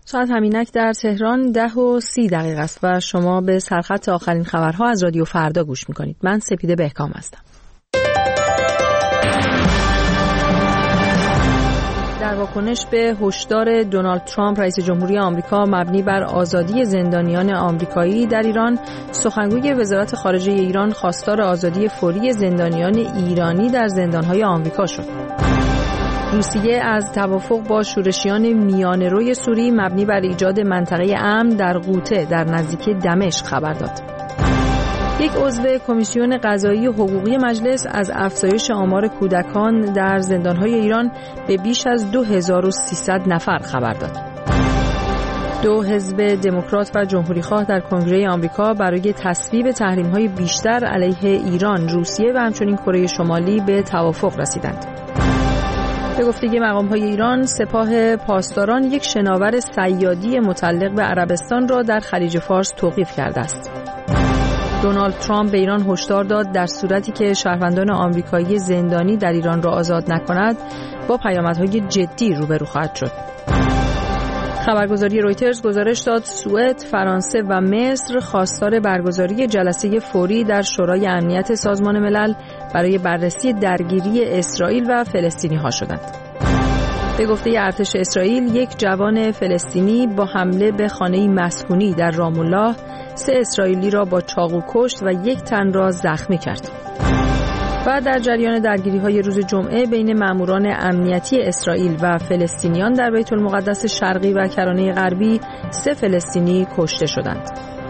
ساعت همینک در تهران 10:30 است و شما به سرخط آخرین خبرها از رادیو فردا گوش میکنید. من سپیده بهکام هستم. در واکنش به هشدار دونالد ترامپ رئیس جمهوری آمریکا مبنی بر آزادی زندانیان آمریکایی در ایران، سخنگوی وزارت خارجه ایران خواستار آزادی فوری زندانیان ایرانی در زندانهای آمریکا شد. روسیه از توافق با شورشیان میانه‌روی سوری مبنی بر ایجاد منطقه امن در غوطه در نزدیکی دمشق خبر داد. یک عضو کمیسیون قضایی حقوقی مجلس از افزایش آمار کودکان در زندانهای ایران به بیش از 2300 نفر خبر داد. دو حزب دموکرات و جمهوری‌خواه در کنگره آمریکا برای تصویب تحریم‌های بیشتر علیه ایران، روسیه و همچنین کره شمالی به توافق رسیدند. به گفته مقام‌های ایران، سپاه پاسداران یک شناور صیادی متعلق به عربستان را در خلیج فارس توقیف کرده است. دونالد ترامپ به ایران هشدار داد در صورتی که شهروندان آمریکایی زندانی در ایران را آزاد نکند، با پیامدهای جدی روبرو خواهد شد. خبرگزاری رویترز گزارش داد سوئد، فرانسه و مصر خواستار برگزاری جلسه فوری در شورای امنیت سازمان ملل برای بررسی درگیری اسرائیل و فلسطینی‌ها شدند. به گفته ارتش اسرائیل، یک جوان فلسطینی با حمله به خانه‌ای مسکونی در رام الله 3 اسرائیلی را با چاقو کشت و 1 تن را زخمی کرد. و در جریان درگیری‌های روز جمعه بین ماموران امنیتی اسرائیل و فلسطینیان در بیت المقدس شرقی و کرانه غربی 3 فلسطینی کشته شدند.